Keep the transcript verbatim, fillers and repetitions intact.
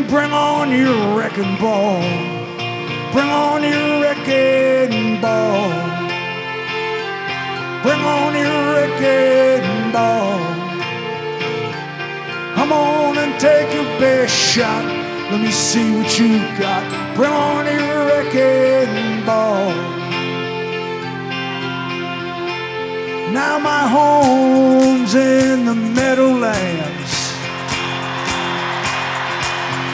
bring on your wrecking ball. Bring on your wrecking ball. Bring on your wrecking ball. Come on and take your best shot. Let me see what you got. Bring on your wrecking ball. Now my home's in the Meadowlands.